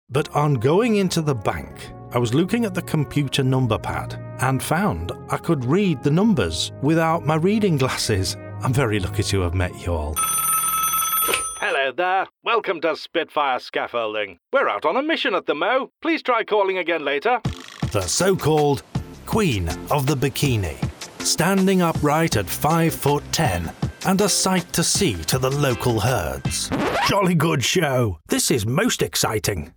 But on going into the bank, I was looking at the computer number pad and found I could read the numbers without my reading glasses. I'm very lucky to have met you all. Hello there. Welcome to Spitfire Scaffolding. We're out on a mission at the Mo. Please try calling again later. The so-called Queen of the Bikini, standing upright at 5'10" and a sight to see to the local herds. Jolly good show. This is most exciting.